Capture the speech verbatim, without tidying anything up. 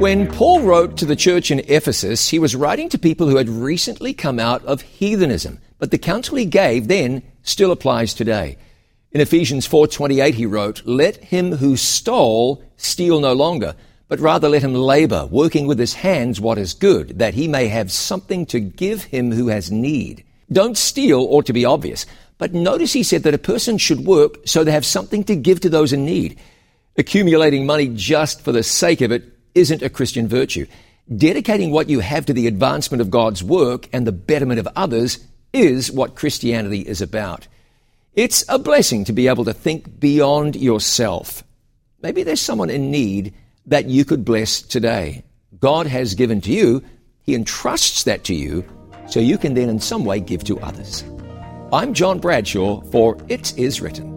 When Paul wrote to the church in Ephesus, he was writing to people who had recently come out of heathenism, but the counsel he gave then still applies today. In Ephesians four twenty-eight, he wrote, "Let him who stole steal no longer, but rather let him labor, working with his hands what is good, that he may have something to give him who has need." Don't steal ought to be obvious, but notice he said that a person should work so they have something to give to those in need. Accumulating money just for the sake of it isn't a Christian virtue. Dedicating what you have to the advancement of God's work and the betterment of others is what Christianity is about. It's a blessing to be able to think beyond yourself. Maybe there's someone in need that you could bless today. God has given to you. He entrusts that to you so you can then in some way give to others. I'm John Bradshaw for It Is Written.